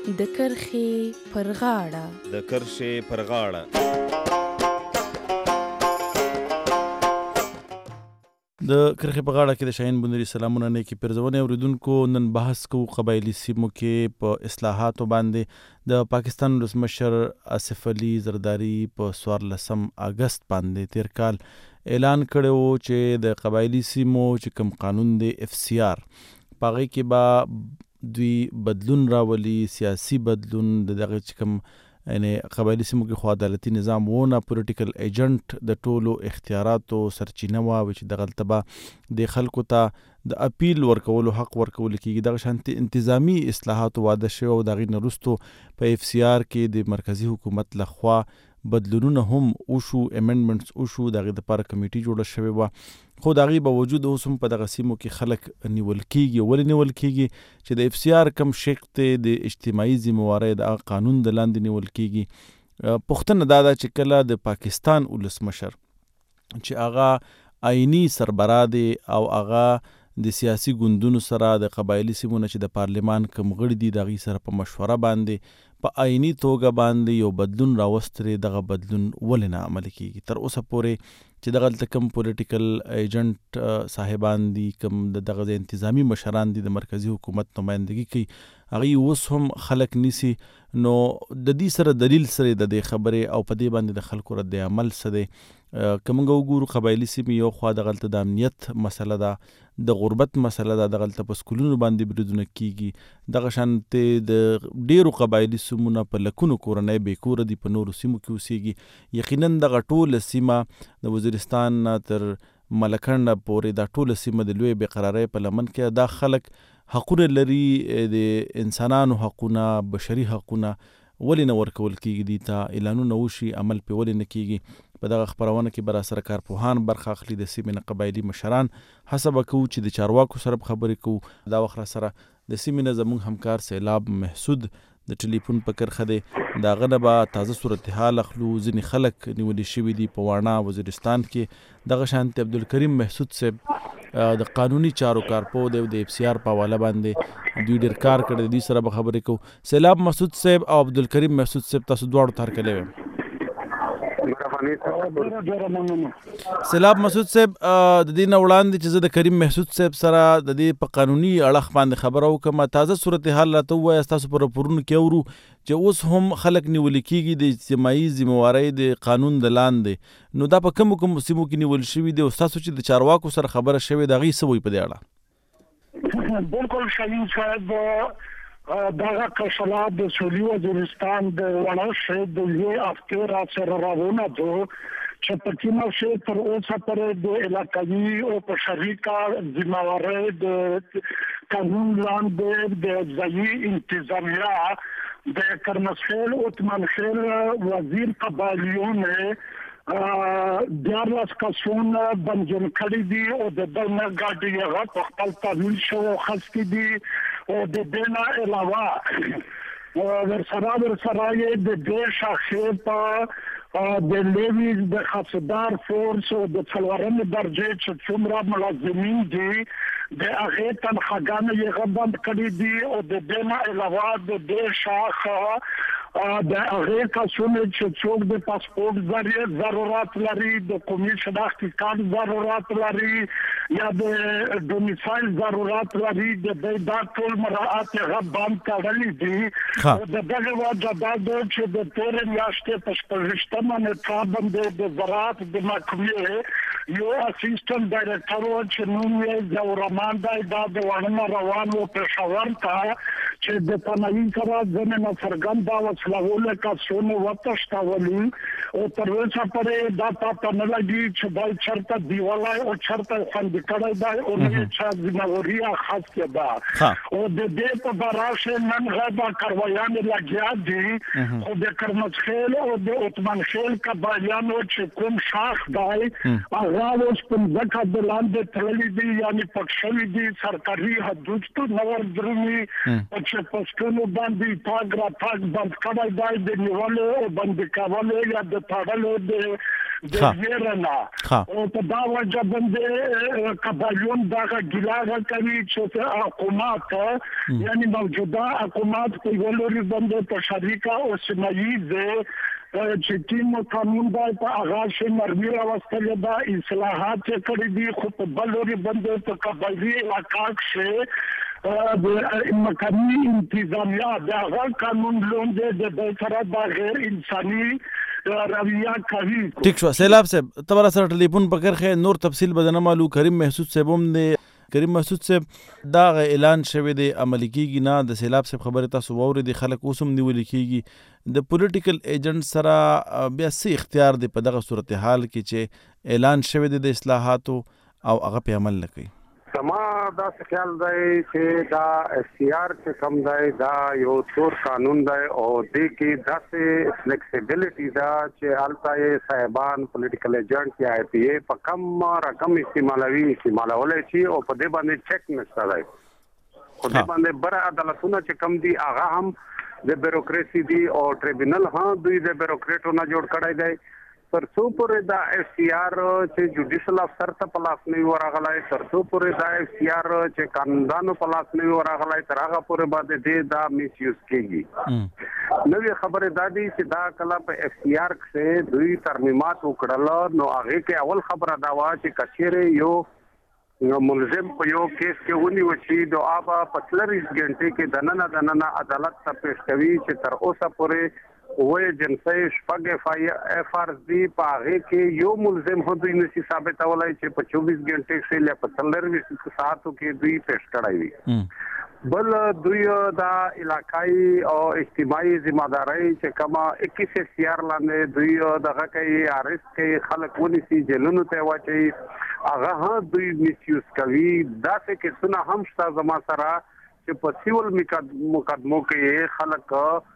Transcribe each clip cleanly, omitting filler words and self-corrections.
د کرښې پر غاړه. د کرښې پر غاړه. د کرښې په غاړه کې د شاهین بندري سلامونه نیکی پرزونې اوریدونکو. نن بحث کوو قبایلي سیمو کې په اصلاحاتو باندې. د پاکستان ولسمشر آصف علي زرداري په 14 اگست باندې تیر کال اعلان کړی و چې د قبایلي سیمو چې کوم قانون دی FCR پاغې کې به دوی بدلون راولي، سیاسي بدلون. دغه چې کوم یعنی قبایلي سیمو کې خو عدالتي نظام وونه، پولیټیکل ایجنټ د ټولو اختیاراتو سرچینه وه چې دغلته به د خلکو ته د اپیل ورکولو حق ورکول کېږي. دغه شانتي انتظامی اصلاحاتو واده شوی او د هغې نه وروستو په FCR کې د مرکزي حکومت لخوا بدلونونه هم وشو، امندمنټس وشو، د هغې دپاره کمیټي جوړه شوې وه. خو د هغې باوجود اوس هم په دغه سیمو کې خلک نیول کېږي. ولې نیول کېږي؟ چې د FCR کم شق دی د اجتماعي ذمهوارۍ د هغه قانون د لاندې نیول کېږي. پوښتنه دا ده چې کله د پاکستان ولسمشر چې هغه آئینی سربراه دی او هغه د سیاسي ګوندونو سره د قبایلي سیمو نه چې د پارلمان کم غړي دي د هغې سره په مشوره باندې په آئینی توګه باندې یو بدلون راوستلی، دغه بدلون ولې نه عملي کېږي؟ تر اوسه پورې چې دغلته کم پولیټیکل ایجنټ صاحبان دي، کم دغه د انتظامی مشران دي د مرکزي حکومت نمایندګي کوي، هغې اوس هم خلک نیسي. نو د دې سره دلیل سره د دې خبرې او په دې باندې د خلکو رد عمل څه دی؟ که موږ وګورو قبایلي سیمې یو خوا دغلته د امنیت مسله ده، د غربت مسله ده، دغلته په سکولونو باندې بریدونه کېږي. دغه شانتې د ډېرو قبایلي سیمونه په لکونو کورنۍ بېکوره دي، په نورو سیمو کې اوسېږي. یقیناً دغه ټوله سیمه د وزیرستان نه تر ملکنډه پورې دا ټوله سیمه د لوی بېقرارۍ په لمن کې. دا خلک حقونه لري، د انسانانو حقونه، بشري حقونه، ولې نه ورکول کېږي؟ دي ته اعلانونه وشي، عمل پې ولې نه کېږي؟ په دغه خپرونه کې به راسره کارپوهان برخه اخلي، د سیمې نه قبایلي مشران. هڅه به کوو چې د چارواکو سره خبرې کوو. دا وخت راسره د سیمې نه زموږ همکار سیلاب محسود د ټلیفون په کرښه دی. د هغه نه به تازه صورتحال اخلو. ځینې خلک نیولي شوي دي په واڼه وزیرستان کې. دغه شانتې عبدالکریم محسود صاحب د قانوني چارو کارپو دی، د FCR په حواله باندې دوی ډېر کار کړی، دوی سره به خبرې کوو. سیلاب محسود صاحب او عبدالکریم محسود صاحب، تاسو دواړو ته هرکلی وایم. سیلاب محسود صاحب، د دې نه وړاندې چې زه د کریم محسود صاحب سره د دې په قانوني اړخ باندې خبره وکړم، تازه صورتحال راته ووایاست. تاسو په راپورونو کې اورو چې اوس هم خلک نیول کېږي د اجتماعي ذمهوارۍ د قانون د لاندې. نو دا په کومو کومو سیمو کې نیول شوي دي او ستاسو چې د چارواکو سره خبره شوې د هغې څه وایي په دې اړه؟ بالکل شاهین صاحب، دغه کشلات د سویلي وزیرستان د وړاندې د یوې هفتې را سره راونه دو چې په کومه شی تر اوسه پورې د علاقوي او په شریکه ذمهوارۍ د قانون لاندې د ځایي انتظامیه د کرمسخیل عثمان خیل وزیر قبایلیونه 14 کسونه بندجن کړي دي او د دنه ګاډي هغه په خپل تحویل شو خسته دي. او د دې نه علاوه ورسره یې د دې شاخې په د لیویز د خاصدار فورس او د څلورمې درجې چې څومره ملازمین دي د هغې تنخواګانې یې بند کړي دي. او د دې نه علاوه د دې شاخ د هغې کسونه چې څوک د پاسپورټ ضرورت لري، د قومي شناختي کارت ضرورت لري یا د ډومیسایل ضرورت لري، د دې دا ټول مراعات هغه بند کړلي دي. او د دغه وجه دا ده چې د تېرې میاشتې په 28مه نیټه باندې د زراعت د محکمې یو اسسټنټ ډایرکټر چې نوم یې ظهوررحمان دی، دا د واڼه روان و پېښور ته چې د پناهي سره ځینې ناڅرګنده وسلهونه کسونه وتښتولي. او تر اوسه پورې دا پته نه لګي چې دا چېرته دیولی او چېرته خوندي کړی دی او نه یې چا ذمهواري اخیستې ده. او د دې په باره کې نن غیبه کاروایانې لګیا دي. خو د کرمسخیل او د عثمان خیل قبایلیانو چې کوم شاخ دی هغه اوس په ځکه د لاندې تړلي دي، یعنې پټ شوي دي، سرکاري حدود ته نه ورځي. چې پښتون باندې تاګ را تاګ بند کړی دی د نیولو او بندي کولو یا د تړلو د د ویرنا او په دا وجه باندې قبایلون دا ګیلاغه کوي چې حکومت یعنی موجوده حکومت په ولوري باندې په شریکه او سیمایي چې ټیم قانون دا په آغاز شي مرمي راوستل دا اصلاحات کړې دي خو په بلوري باندې په قبایلی علاقه کې د مقامي انتظامیه د هغه قانون لوندې د سره د غیر انساني رویه کوي. ٹھیک شو سیلاب صاحب تبارا سره ټلیفون پکړ خې نور تفصیل بدنه مالو کریم محسود صاحب هم دی. کریم محسود صاحب دا اعلان شوی دی عملی کیږي نه د سیلاب صاحب خبره تاسو ووري د خلک اوسم نیول کیږي د پولیټیکل ایجنټ سره بیا سي اختیار دی په دغه صورتحال کې چې اعلان شوی دی د اصلاحاتو او هغه په عمل نه کوي. سما دا خیال دی چې دا اختیار چې کم دی دا یو تور قانون دی او د کې داسې flexibility دا چې الته صاحبان پولیټیکل ایجنټ یا آی پی ای په کم رقم استعمالولای شي او په دې باندې چک نشته دی. خو دې باندې بر عدالتونه چې کم دي هغه هم د بیوروکراسي دي او ټریبیونل هم دوی د بیوروکریټونو جوړ کړی دی. ترڅو پورې دا اف سی آر چې جوډیشل افسر ته پلاس نه ورغلای ترڅو پورې دا اف سی آر چې قانوندانو پلاس نه ورغلای تر هغه پورې باندې دې دا میس یوز کیږي. نو خبره دا دی چې دا کله په اف سی آر کې دوی ترمیمات وکړل نو هغه کې اول خبره دا و چې کچېره یو ملزم په یو کیس کې ونی وچی دو آبا 45 غنټه کې دننه عدالت ته پیش کوي چې تر اوسه پورې وې جنسي شپږ اف آر دی په هغه کې یو ملزم هو دوی نشي ثابتولای چې په 24 غنټه کې له 45 ساعتو کې دوی پیش کړای وي. بل دوی دا علاقائی او اجتماعي ذمہداري چې کما 21 سیار لاندې دوی دغه کوي ارست کوي خلک ونیسي جیلونو ته واچي هغه دوی میسیوز کوي. دا څه کې څنګه هم شته زما سره چې په سیول مقدمو کې خلک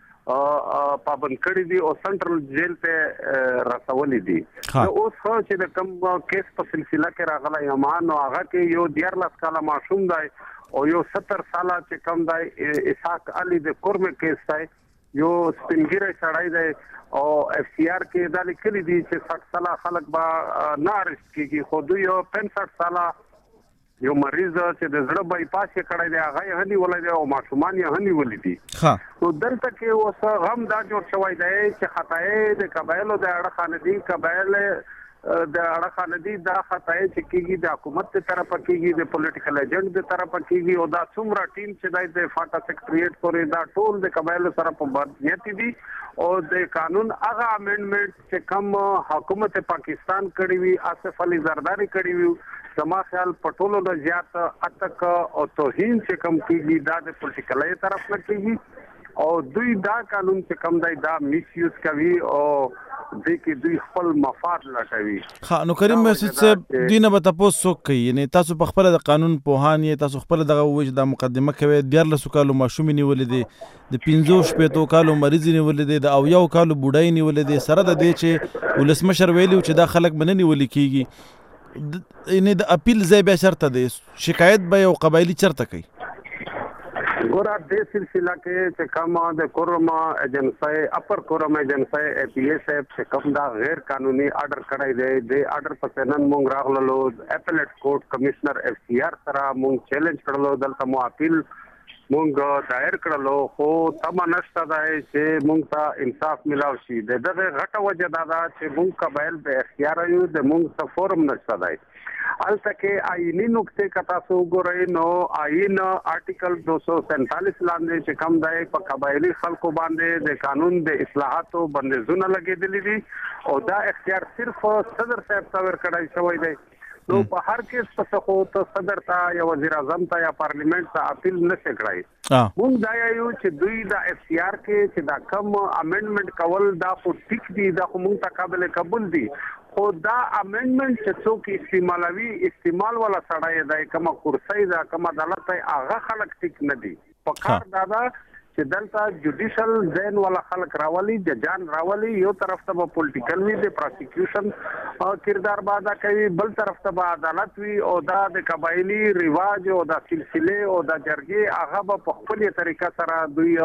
پابند کړی دي او سنټرل جیل ته رسولي دي. اوس خو چې د کوم کیس په سلسله کې راغلی امان او هغه کې یو 14 کاله معصوم دی او یو 70 ساله چې کم دی اسحاق علي د کورمه کیس دی یو سپینګری سړی دی او اف سی آر کې دا لیکلي دي چې 60 ساله خلک با نه ارست کیږي خو دوی یو 65 ساله یو مریض چې د زړه بای پاس کړی دی هغه هني ولې دی او معصومان یې هني ولې دي. نو دلته کې اوس غم دا جوړ شوی دی چې خطای د قبایلو د اړه خاندي قبایل د اړه خاندي دا خطای چې کیږي د حکومت تر طرفه کیږي د پولیټیکل ایجنټ د طرفه کیږي او دا څومره ټیم چې د فاټا سیکریټریټ پورې دا ټول د قبایلو سره په برابریت دي او د قانون هغه امندمنت چې کوم حکومت پاکستان کړی وی آصف علي زرداری کړی وی سما خیال پټولو د زیات اتک او توهین چې کم کیږي دا د پولیټیکل طرف نه کیږي او دوی دا قانون چې کم دی دا میس یوز کوي او د کې دوی خپل مفاد لټوي. نو کریم محسود صاحب دوی نه به تاسو کوي یعنی تاسو په خپل د قانون پوهان یې تاسو خپل دغه وجه د مقدمه کوي 14 کالو ماشوم نیولې دي د 15 کالو مریض نیولې دي د او یو کالو بوډای نیولې دي سره د دې چې ولسمشر ویلو چې دا خلک بننی ولې کیږي یعنی د اپیل ځای به شرط دی شکایت به یو قبایلی چرته کوي. ګوره د سلسله کې چې کوم د کورما ایجنسی اپر کورما ایجنسی ای پی ایس چې کوم دا غیر قانوني آرډر کړی دی د آرډر په نن مونږ راغلو اپیلیټ کورټ کمشنر اف سی آر سره مونږ چیلنج کړلو دلته مو اپیل مونږ دایر کړلو خو تم نشته دی چې مونږ ته انصاف ملاو شي. دغه غټه وجه دا ده چې مونږ قبایل به اختیار یو د مونږ څه فورم نشته دی. الته کې آئینی نقطه کتا سو ګورئ نو آئین آرټیکل 247 لاندې چې کوم دی په قبایلی خلکو باندې د قانون د اصلاحاتو بندیزونه لګېدلي دي او دا اختیار صرف صدر صاحب ته ورکړی شوی دی. نو په هر کیس په خو ته صدر ته یا وزیر اعظم ته یا پارلیمنت ته اپیل نشي کړای. مونږ دا یو چې دوی دا اف سی آر کې چې دا کم امندمنت کول دا خو ټیک دي دا خو مونږ ته قابل قبول دي خو دا امندمنت چې څوک استعمال ولا سړی دی کومه کرسي دا کومه عدالت هغه خلک ټیک نه دي. په کار دا چې دلته جوډیشل ځین والا خلک راولي ججان راولي یو طرف ته پولیټیکل وی د پروسیکیوشن کردار بادا کوي بل طرف ته عدالت وی او دا د قبایلی رواج او د سلسله او د جرګې هغه په خپل طریقه سره دوی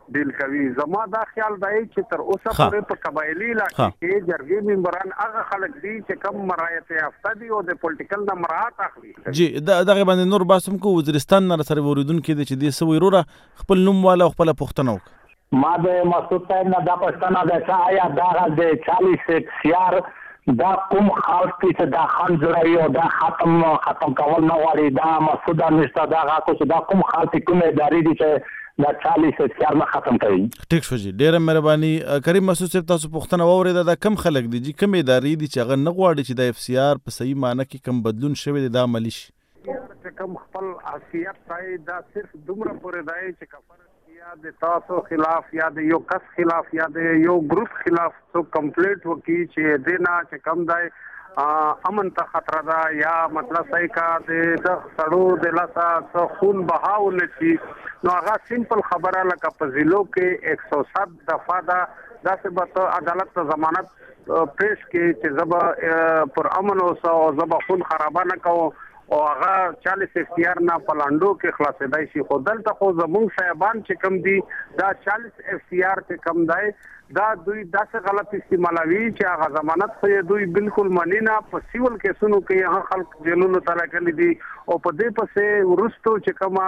ډیل کوي. زما دا خیال دی چې تر اوسه پورې په قبایلی علاقې کې جرګې ممبران هغه خلک دي چې کم مرایت یافته دي او د پولیټیکل نه مراعات اخلي. جی دغه باندې نور باسم کو وزیرستان نه سره اوریدونکو دي چې د سوي روره خپل نوم والا خپل پښتنه وک ما د مسعود صاحب نه دا پښتنه ده چې آیا دا د 40 سیار دا کوم خاص چې دا خان جوړوي او دا ختم کول نه غواړي دا مسعود نشته دا غاکو چې دا کوم خاص کومه ادارې دي چې دا 40 سیار نه ختم کوي. ټیک شو جی ډیره مهرباني. کریم مسعود صاحب تاسو پوښتنه واورید دا کم خلک دي چې کم ادارې دي چې هغه نه غواړي چې د اف سی آر په صحیح معنی کې کم بدلون شوی دی دا عملی شي. چې کم خپل حیثیت دی دا صرف دومره پورې دی چې کفر یا د تاسو خلاف یا د یو کس خلاف یا د یو ګروپ خلاف څو کمپلیټ وکي چې دینا چې کم دی امن ته خطر ده یا مطلب صحیح کا د سړو د لاسه خون بهاو نشي نو هغه سیمپل خبره لکه په ضلعو کې 107 دفعه ده داسې به عدالت ته ضمانت پیش کې چې زب پر امن اوسه او زب خون خرابه نه کوم او هغه 40 اختیار نه پلاندو کې خلاصېدای شي. خو دلته خو زمونږ صاحبان چې کم دي دا 40 اختیار چې کم دی دا دوی داسې غلط استعمالوي چې هغه ضمانت خو دوی بالکل منی نه په سیول کیسونو کې هغه خلک جیلونو ته راکلي دي او په دې پسې ورستو چې کومه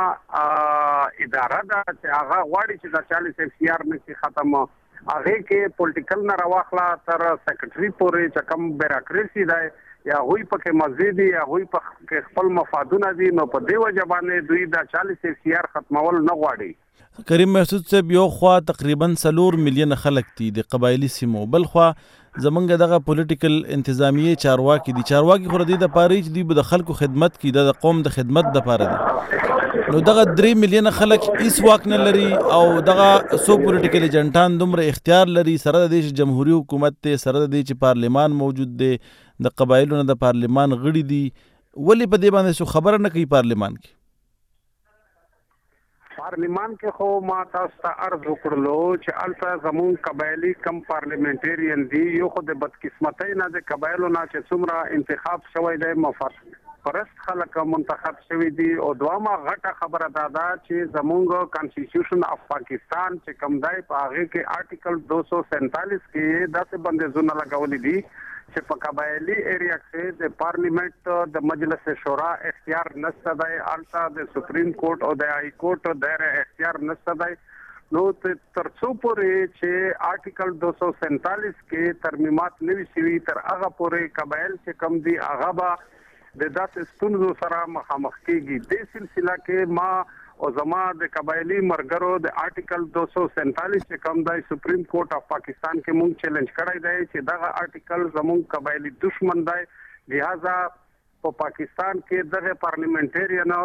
اداره ده چې هغه غواړي چې دا 40 اختیار نشي ختم هغه کې پولیټیکل نه راوخلا تر سیکریټري پورې چې کوم بیروکراسي ده یا هوی پکې مسجد یا هوی پکې خپل مفادونه دي نو په دې وجه باندې دوی دا 40 اختیار ختمول نه غواړي. کریم مسعود صاحب یو خوا تقریبا 4 ملیون خلک دي د قبایلی سیمو بل خوا زمونږ دغه پولیټیکل انتظامیه چارواکي دي چارواکي خو د پاره چې دوی د خلکو خدمت کوي د قوم د خدمت د پاره دي نو دغه 3 ملیون خلک هیڅ واک نه لري او دغه سو پولیټیکل ایجنټان دومره اختیار لري سره د دیش جمهوریت حکومت ته سره د دې چې پارلیمان موجود دی د قبایلو نه د پارلیمان غړي دي ولی په دې باندې څه خبره نه کوي پارلیمان کې خو ما تاسو ته عرض وکړلو چې البته زمون قبایلی کم پارلیمنټریان دي یو خو د بدقسمتۍ نه د قبایلو نه چې څومره انتخاب شوی دی مفاد پرست خلک منتخب شوی دي او دوامه غټه خبره ده چې زمونږ کانسټیټیوشن اف پاکستان چې کوم دی په هغه کې آرټیکل 247 کې داسې بندیزونه لګولي دي چې په قبایلی ایریا کې د پارلیمنت د مجلس شورا اختیار نشته دی البته د سپریم کورټ او د هائی کورټ د اختیار نشته دی نو تر څو پورې چې آرټیکل 247 کې ترمیمات نوي شوي تر هغه پورې قبایل چې کم دي هغه به د داسې ستونزو سره مخامخ کیږي. د سلسله کې ما او زما د قبایلی مرګرو د آرټیکل 247 چې کوم دی سپریم کورټ اف پاکستان کې مونږ چیلنج کړی دی چې دغه آرټیکل زمونږ قبایلی دشمن دی لہذا په پاکستان کې دغه پارلیمنټریان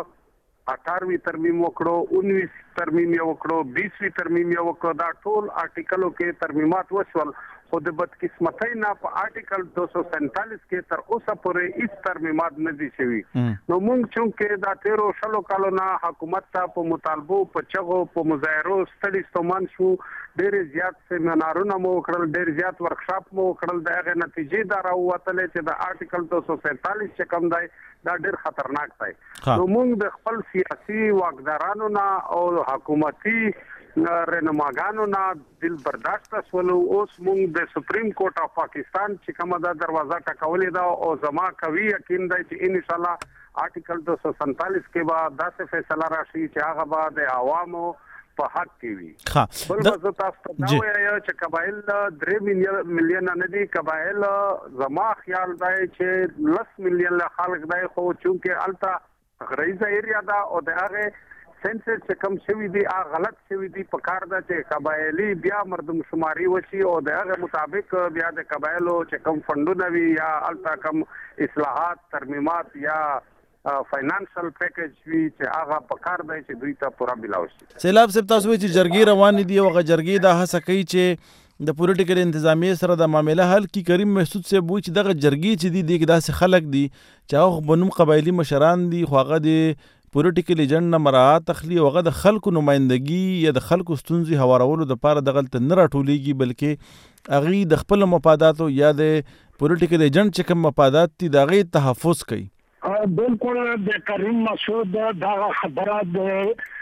18 ترمیم وکړو 19 ترمیم وکړو 20 ترمیم وکړو دا ټول آرټیکلو کې ترمیمات وشول خو د بدقسمتۍ نه په آرټیکل 247 کې تر اوسه پورې هیڅ ترمیمات نه دي شوي نو موږ چې دا 13 کالو نه حکومت ته په مطالبو په چغو په مظاهرو ستړي ستومان شو ډېر زیات سیمینارونه مو وکړل ډېر زیات ورکشاپ مو وکړل دغه نتیجې دا راووتلې چې د آرټیکل 247 چې کوم دی دا ډېر خطرناک دی نو موږ د خپل سیاسي واکدارانو نه او حکومتي رهنماګانو نه دل برداشت شولو اوس موږ د سپریم کورټ اف پاکستان چې کومه دا دروازه ټکولې ده او زما کوي یقین دی چې ان شاء الله آرټیکل 247 کې به داسې فیصله راشي چې هغه به د عوامو په حق کې وي بل وزه تاسو ته دا وایي چې قبایل 3 ملیون نه دي قبایل زما خیال دی چې 10 ملیون خلک دی خو چونکه الته غریزه ایریا ده او د هغه سنسس چې کم شوی دی غلط شوی دی په کار ده چې قبایلی بیا مردم شماري وشي او د هغه مطابق بیا د قبایلو چې کم فندونه وي یا التا کم اصلاحات ترمیمات یا فاینانشل پیکیج وی چې هغه په کار دی چې دوی ته پورا بلاو شي. سیلاب صاحب تاسو چې جرګې روان دي او هغه جرګې دا هڅه کوي چې د پولیټیکل انتظامیه سره د معاملې حل کی کریم مسعود صاحب وایي چې دغه جرګې چې دي داسې خلک دي چې هغه بنوم قبایلی مشران دي خو هغه د پولیټیکل ایجنټ نه مراعات اخلي او هغه د خلکو نمائندګي یا د خلکو ستونزې هوارولو دپاره دغلته نه راټولیږي بلکې هغوی د خپلو مفاداتو یا د پولیټیکل ایجنټ چې کوم مفادات دي د هغې تحفظ کوي. بالکل د کریم مسعود دغه خبره د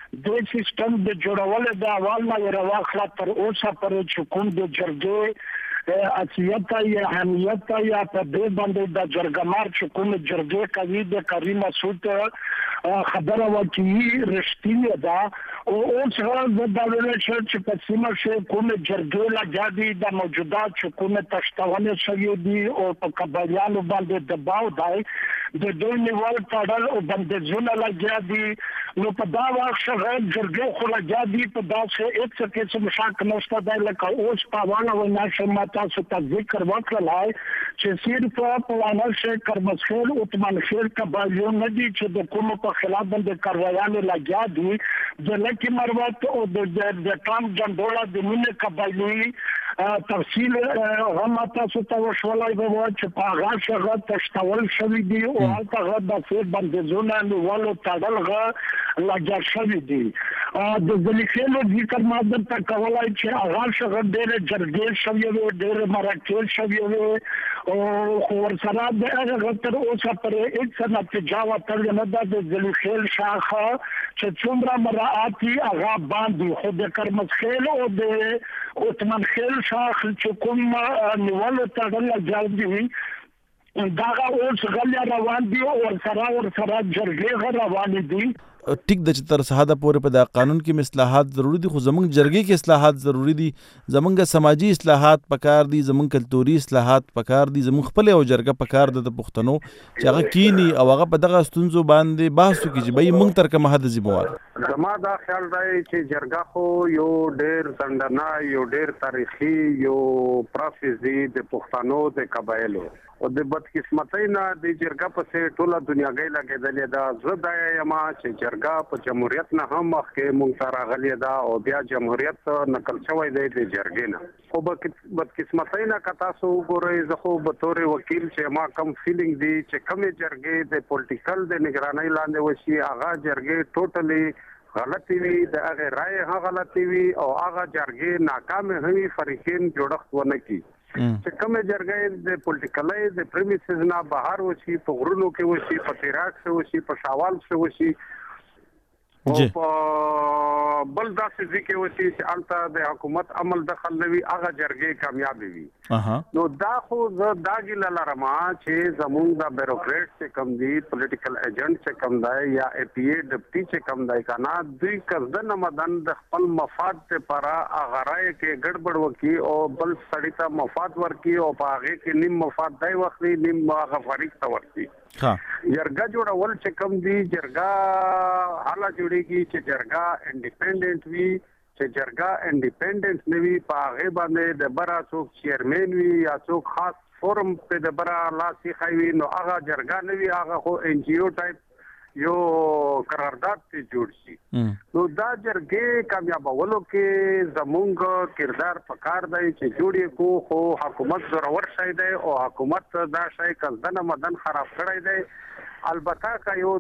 د سیستم د جوړولو د اول نه راوخلا تر اوسه پورې چې کوم د جرګې اصلیت یا اهمیت یا په دې باندې د جرګمار چې کوم جرګې کوي د کریم مسعود خبره وکړي رښتینی ده او اوس د دولت چې په سیمه کې کوم جرګې لګادي د موجوده چې کوم تشتونه شوی دي او په قبایلو باندې دباو دی د دوی نیول تړل او بندیزونه لګادي نو په دا وخت شغل جرګې خو لګادي په داسې هیڅ قسم شک نشته دی لکه اوس په وانه وینا شمه تاسو ته ذکر وکړلای چې صرف په وانه شي کرمسخیل او تمنخیل قبایلو نه دي چې د کوم په خلاف باندې کاروایانو لګادي د لکه مروت او د ټام جندولا د مینه قبایلی تفصیل هم تاسو ته وشولای به چې په هغه شغه تشتول شوی دی او هغه د فیر بندیزونه نیولو تړل لګیا شوی دی د ځلیخلو ذکر ماده ته کولای چې هغه شغه ډېر جرګې شوی وي ډېر مرکه شوی وي او خور سره د هغه تر اوسه پرې هیڅ نتیجه وتل نه ده د ځلیخل شاخه چې څومره مراعاتي هغه باندې خو د کرمسخیل او د اوتمنخیل شاخ چې کوم نیولو تړل لګیا دا اوس غلیا روان دي او سره جرګې روان دي ټیک د چې تر سهاده پورې په د قانون کې اصلاحات ضروری دي خو زمونږ جرګې کې اصلاحات ضروری دي زمونږ سماجی اصلاحات پکار دي زمونږ کلتوري اصلاحات پکار دي زمونږ خپل او جرګه پکار د پښتنو چې هغه کینی او هغه په دغه ستونزو باندې بحث وکړي چې به موږ تر کومه حد ذمہوار زما دا خیال دی چې جرګه خو یو ډېر ځندنا یو ډېر تاریخي یو پروسس دی د پښتنو د قبایلو او د بدقسمتۍ نه د جرګه په ټوله دنیاګۍ لګېدلې ده زه دا یم چې جرګه په جمهوریت نه هم مخکې مونږ ته راغلې ده او بیا جمهوریت نقل شوی دی د جرګې نه خو بدقسمتۍ نه که تاسو وګورئ زه خو به طور وکیل چې ما کم فیلینګ دی چې کمې جرګې د پولیټیکل د نگرانۍ لاندې وشي هغه جرګې ټوټلی غلطي وي د هغې رایې هم غلطي وي او هغه جرګې ناکامې هم فرقین جوړښت ونه کړي چې کومه جرګې د پولیټیکلای د پریمیسز نه بهر وشي په غرونو کې وشي په تیراک څه وشي په شاوال څه وشي او په بل داسې ځکه وشي چې الته د حکومت عمل دخل نوي هغه جرګې کامیاب وي نو دا خو دا ګیله لرم چې زمونږ د بیروکریټ چې کم دي پولیټیکل ایجنټ چې کم دی یا ای پی ای ډپټي چې کم دی کنه دوی قصدن مدن د خپل مفاد لپاره هغه رای کې ګډوډ وکي او بل سړی ته مفاد ورکي او په هغه کې نیم مفاد دی وخت نیم هغه فریق ته ورکي جرګه جوړول چې کم دي جرګه حالا جوړيږي چې جرګه انډیپندنت وي چې جرګه انډیپندنت نه وي په هغه باندې د برا څوک چیرمن وي یا څوک خاص فورم په د برا لاسي خوي نو هغه جرګه نه وي هغه خو ان جی او ټایپ یو قرارداد ته جوړ شي نو دا جرګې کامیابولو کې زمونږ کردار پکار دی چې جوړې کو خو حکومت ضرور شي دی او حکومت دا شي کله مدن خراب کړی دی البته کا یو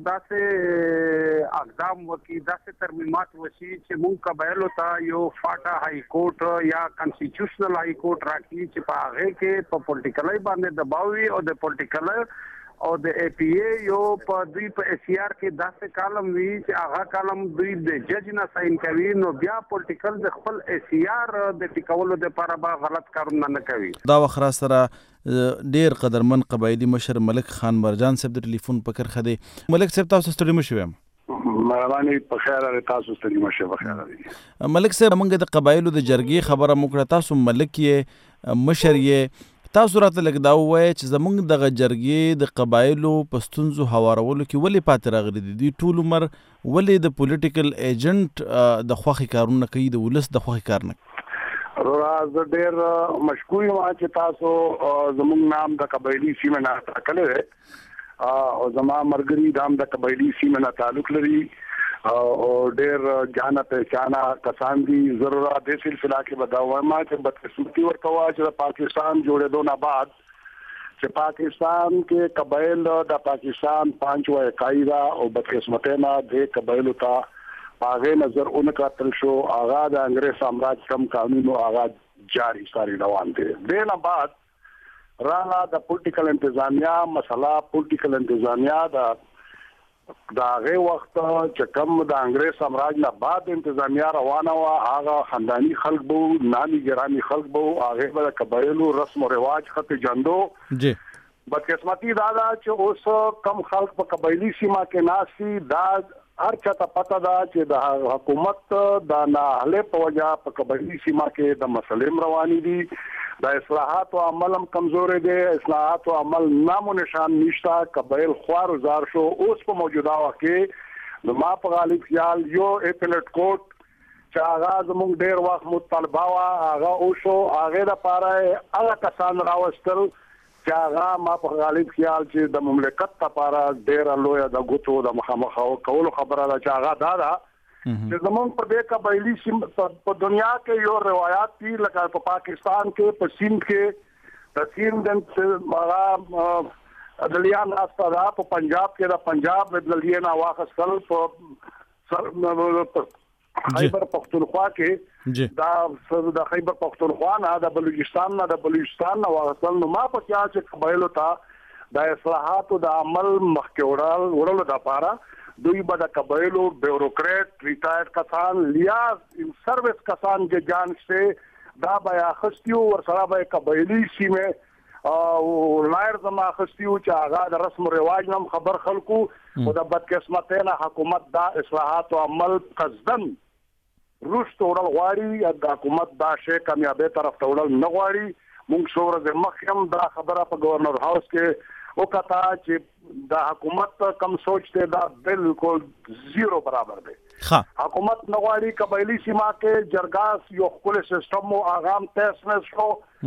داسې اقدام وکي داسې ترمیمات وشي چې مونږ قبایلو ته یو فاټا های کورټ یا کانسټیټیوشنل های کورټ راکړي چې په هغه کې په پولیټیکلای باندې دباو وي او د پولیټیکل او د ای پی ای یو په دوی په اس سی آر کې داسې کالم وی چې هغه کالم دوی د جج نه ساين کوي نو بیا پولیټیکل د خپل اس سی آر د ټیکولو لپاره به غلط کارونه نه کوي دا وخت سره ډیر قدرمن قبایلی مشر ملک خان مرجان صاحب د ټلیفون پکر خدي ملک صاحب تاسو ستړي مشوم مهرباني په خیر تاسو ستړي مشه په خیر ملک صاحب موږ د قبایلو د جرګې خبره موکړه تاسو ملک یې مشر یې تاسو راته لګ دا وایي چې زمونږ د جرګې د قبایلو پښتونزو هوارولو کې ولې پاتې راغلي دي ټول عمر ولې د پولیټیکل ایجنټ د خوخي کارونه کوي د ولس د خوخي کار نه راز ډېر مشکوک یم چې تاسو زمونږ نام د قبایلی سیمه نه تکلې او زما مرګري دام د قبایلی سیمه نه تعلق لري او ډېر جانا پہچانا کسان دي ضرورت د سلسله کې بداوه ما چې بدقسمتي ورکوا چې پاکستان جوړېدو نه بعد چې پاکستان کې قبایل د پاکستان 5 قاعده او بدقسمتۍ نه د قبایلو ته هغه نظر اونکا تل شو آغاز انګريز سامراج کم قانون او آغاز جاری ساری روان دي د نه بعد رالا د پولیټیکل انتظامیه مسله پولیټیکل انتظامیه د دا هغه وخت چې کوم د انګريز سامراج نه بعد انتظامیه روانه و هغه خاندانی خلک بو نامي ګرامي خلک بو هغه به قبایلو رسم او رواج خط جندو جی بدقسمتي دا چې اوس کم خلک په قبایلی سیمه کې ناسي دا هر چاته پته ده چې د حکومت د ناهله په وجه په قبایلی سیمه کې د مسلې رواني دي د اصلاحات او عمل هم کمزورې دي اصلاحات او عمل نام او نشان نشته قبایل خوار زار شو اوس په موجوده وخت کې د ما په غالب خیال یو اپیلیټ کوټ چې هغه زموږ ډیر وخت مطالبه وا هغه او شو هغه د پاره هغه کسان راوستل چې هغه ما په غالب خیال چې د مملکت لپاره ډیر لوی د غوتو د مخامخ او کول خبره ده چې هغه دا چې زمونږ په دې قبایلی سیمه په دنیا کې یو روایت دي لکه په پاکستان کې په سند کې د سند هغه دلیان استادا په پنجاب کې د پنجاب دلیان واخصل په خیبر پختونخوا کې دا د خیبر پختونخوا نه د بلوچستان نه واخصل نو ما په کې چې قبایلو ته د اصلاحات او د عمل مخکې وړلو لپاره دوی به د قبایلو بیوروکریټ ریټایر کسان لیا ان سروس کسان چې جان شته دا بیا خستیو ورسره به قبایلی سیمه او لایر زما خستیو چې هغه د رسم او رواج نم خبر خلکو او د بدقسمتانه حکومت دا اصلاحات او عمل قصدن روس تورل غواړي د حکومت دا شی کامیابی طرف تورل نه غواړي مونږ شورز مخیم دا خبره په گورنر هاوس کې او کتا چې د حکومت کم سوچ ته دا بالکل زیرو برابر دی حکومت نغواړي قبایلی سیمه کې جرګاس یو خپل سیستم او اغام تاسنه شو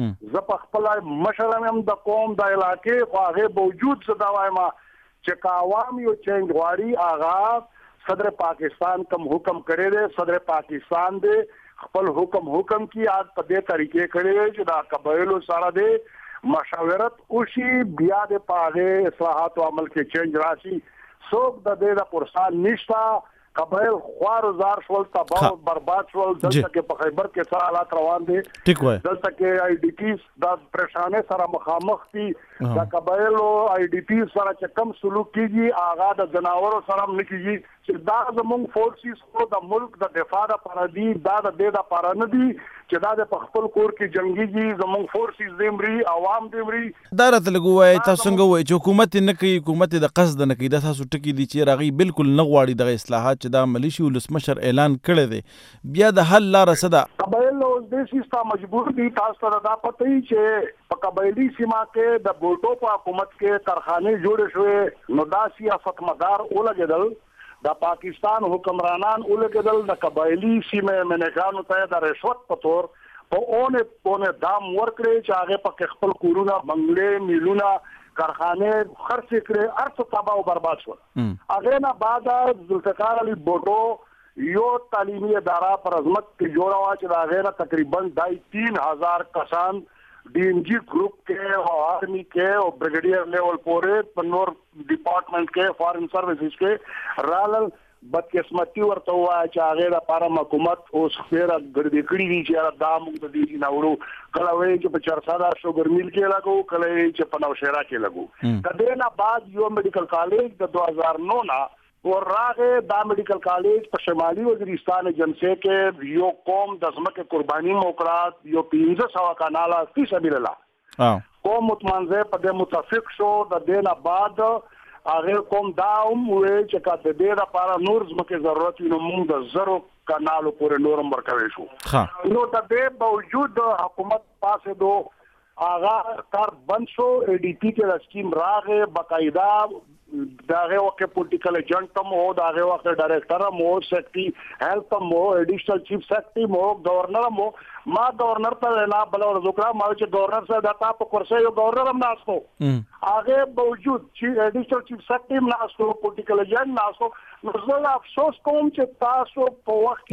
زپ خپل مشرم هم د قوم د علاقې خو هغه موجود څه دا وایم چې عوام یو چینج غواړي اغا صدر پاکستان کم حکم کړی دی صدر پاکستان دی خپل حکم کی آج په دې طریقې کړی چې دا قبایلو سره دی مشاورت اوشي بیا د پاره اصلاحات او عمل کې چینج راشي څوک د دې د پرسان نشتا قبایل خوار زار شول تباہ برباد شول دلته کې په خیبر کې څه حالات روان دي ټیک وای دلته کې آی ډی پی د پریشانه سره مخامخ دي د قبایل او آی ډی پی سره چې کم سلوک کیږي آغا د جناورو سره نکېږي چې دا زموږ فورسز کو د ملک د دفاع لپاره دي دا د دې لپاره نه دي چې دا د خپل کور کې جنگي زموږ فورسز دیمري عوام دیمري دا راته لګوي تاسو څنګه وای چې حکومت نه کوي حکومت د قصد نه کوي دا تاسو ټکی دي چې راغي بالکل نه غواړي د اصلاحات چې دا ملیشي ولسمشر اعلان کړی دی بیا د حل لار صدا قبایل او د سیستا مجبور دي تاسو ته دا پته هی چې په قبایلی سیمه کې د بوټو په حکومت کې کارخانه جوړ شوې نو دا سیاست مدار ولګیدل د پاکستان حکمرانان ولګیدل د قبایلی سیمه منګانو ته د رشوت په تور په اونه دام ورکړي چې هغه په خپل کورونه بنگلې میلونه کارخانه خرڅ کړي ارڅ تباہ او برباد شو هغه نه بعد ذوالفقار علي بوټو یو تعلیمي اداره پر عظمت کې جوړا وا چې دا غیره تقریبا 3000 کسان D M G group के और army के और ब्रिगेडियर लेवल पूरे पन्नोर डिपार्टमेंट के फॉरेन सर्विसेज के राल बदकिस्मती ورته وای چې هغه د پاره حکومت اوس خیر ګرځي کړی دي چې دا موږ د دې ناوړو کله وایي چې په 400 شوګر میل کې لګو کله چې په نوشهرا کې لګو کله نه بعد یو میډیکل کالج د 2009 نه اور راغه دا میډیکل کالج په شمالي وزیرستان جنسه کې یو قوم د ځمکه قرباني موکرات یو 1500 کانالا فی سبیل الله قوم متمنځه په دې متفق شو د دینه بعد هغه قوم داوم وې چې کا د دې لپاره نور ځمکه ضرورت نو موږ د زرو کانالو پورې نورم ورکوي شو نو د دې باوجود حکومت پاسه دو آغا کار بند شو ای ډی پی کې د سکیم راغه باقاعده داغه وخت پولیټیکل ایجنټ مو داغه وخت ډایریکټر مو سیکریټری هیلث مو ایډیشنل چیف سیکریټری مو گورنر مو ما گورنر ته نه بل ورزوکړه ما چې گورنر سره داتا په کورسه یو گورنر هم ناسو هغه باوجود چې ایډیشنل چیف سیکریټری ناسو پولیټیکل ایجنټ ناسو نو زه افسوس کوم چې تاسو په وخت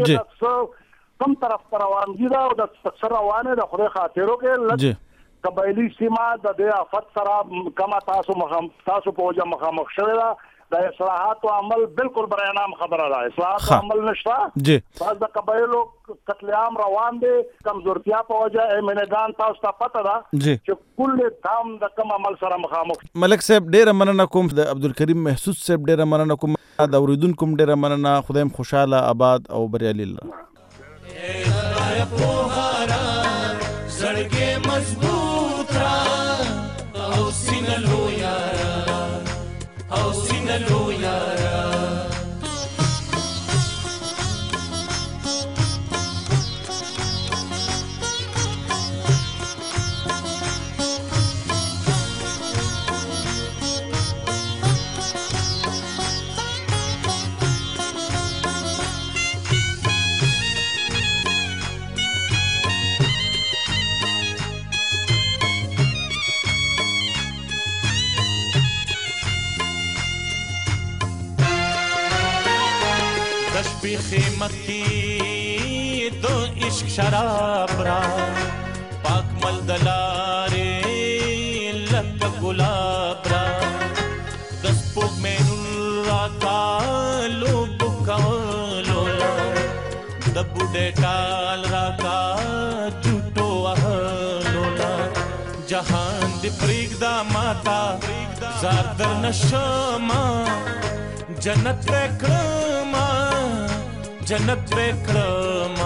کې کوم طرف روان دي دا د سره روانه د خدای خاطرو کې قبایلی سیمه د دې افت سره کما تاسو په وجه مخامخ شوه د اصلاحاتو عمل بالکل برای نام خبره ده. اصلاحاتو عمل نشته جی بعض د قبایلو قتل عام روان دي کمزورتیا په وجه ایمنګان تاسو ته پته ده جی چې کل دام د کوم عمل سره مخامخ. ملک صاحب ډیره مننه کوم، د عبدالکریم محسوس صاحب ډیره مننه کوم، د اوریدونکو ډیره مننه. خدایم خوشاله آباد او بریالي الله. زړګې مضبوط را او سینه لویا او سینه لویا خیمت کی دو عشق شراب را پاک مل دلارے لک گلاب را دس پوگ میں نور را کالو بکا لولا دبوڈے ٹال را کا جھوٹو لولا جہان دی پریگ دا ماتا زاردر نشما جنت وکرما جنت وکرم